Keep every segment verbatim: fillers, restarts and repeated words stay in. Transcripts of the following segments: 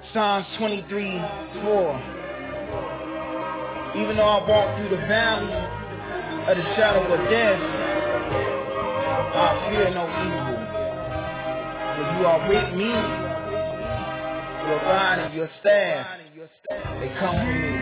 Psalms twenty-three four. Even though I walk through the valley of the shadow of death, I fear no evil. For you are with me, your rod and your staff, they comfort me.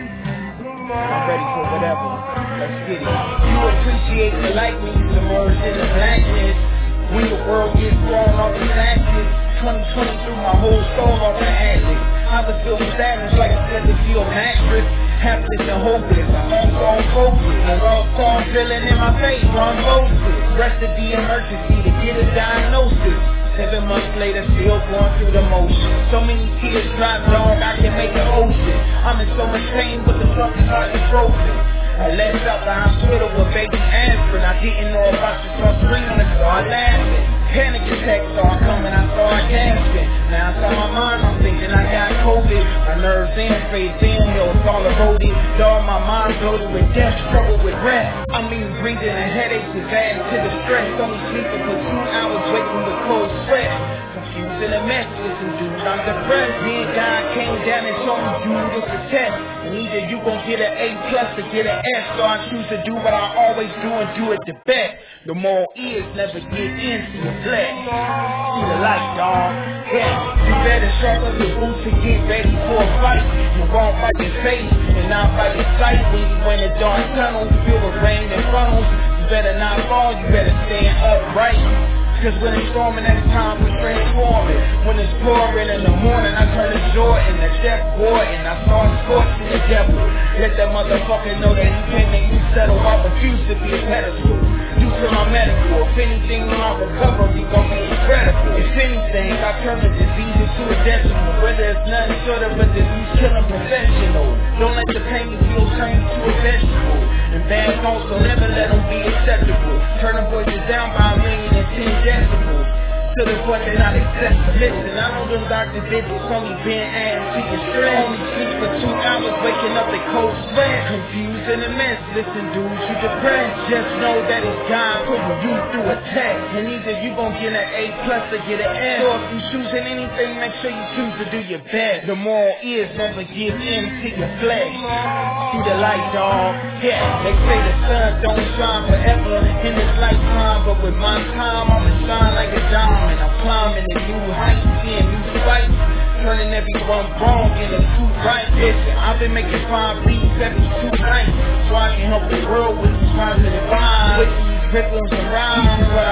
I'm ready for whatever. Let's get it. You appreciate the light when you submerged in the blackness. When the world gets thrown off its axis, twenty twenty threw my whole soul off the atlas. I was filled with sadness like a feather feel mattress. Hapless and hopeless, I'm on focus. And all song feeling in my face, I'm focused. Rested the emergency to get a diagnosis. Seven months later, still going through the motion. So many tears drop, dog, I can make an ocean. I'm in so much pain, but the fucking heart is broken. I left out the hospital with baby aspirin. I didn't know about the sunscreen, I started laughing. Panic attacks started coming, I started gasping. Now I saw my mind, I'm thinking I got COVID. My nerves in, face in, yo, it's all eroded. Dog, my mind bloated with death, struggle with rest. I mean, breathing and headaches is adding to the stress. Only sleeping for two hours, waking with cold sweat. Confused in a mess, listen, dude, I'm depressed. Me and God came down and told me, dude, it's a test. And either you gon' get an A plus or get an S. So I choose to do what I always do and do it the best. The moral is never give in to your flesh. See the light, dawg. Yeah, you better sharpen your boots and get ready for a fight. You won't fight your face and not fight your sight. When you in the dark tunnel, feel the rain and funnels. You better not fall, you better stand upright. Cause when it's storming, it's time for transforming. When it's pouring in the morning, I turn to joy in the death war, and I start scorching the devil. Let that motherfucker know that he can't make me settle. I refuse to be a pedestal. Due to my medical, if anything, my recovery gon' be incredible. If anything, I turn the disease into a decimal. Whether it's nothing short of a disease killing professional. Don't let the pain you feel turn you to a vegetable. And bad thoughts will never let them be acceptable. Turn the voices down by a million and ten decibels. To the point they're not accepted. Listen, I know them doctor digits only been adding to your stress. Only sleep for two hours, waking up in cold sweat. Confused and a mess. Listen, dudes, you depressed. Just know that it's God putting you through a test. And either you gon' get an A plus or get an S. So if you choosing anything, make sure you choose to do your best. The moral is never give in to your flesh. See the light, dawg. Yeah, they say the sun don't shine forever in this lifetime, but with my time, I'ma shine like a diamond. I'm climbing a new height, seeing new sights, turning everyone wrong into two right. Listen, I've been making five beats every two nights, so I can help the world with these positive vibes. With these rhythms and rhymes, what I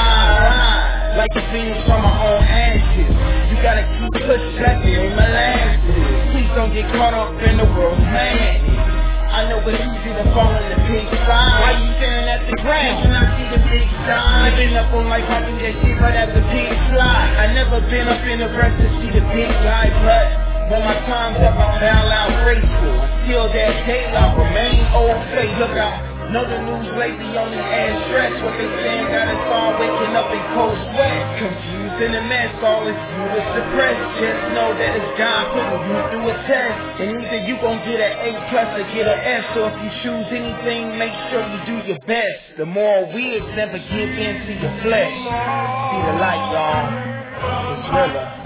provide, like the phoenix from my own ashes. You gotta keep pushing, like it ain't my last. Please don't get caught up in the world's madness. I know it's easy to fall in the big side. Why you staring at the ground? Can I see the big sign? Living up on life, I do that shit right as the pigs fly. I never been up in the breath to see the big guy, but when my time's up, I bow out graceful. Until that day, I remain old face. Look out. Know the news lately only adds stress. What they saying got us all waking up in cold sweat. Confused in a mess, all is you is depressed. Just know that it's God putting you through a test. And either you gon' get an A plus or get an S. So if you choose anything, make sure you do your best. The moral is never give in to your flesh. See the light, y'all. It's realer.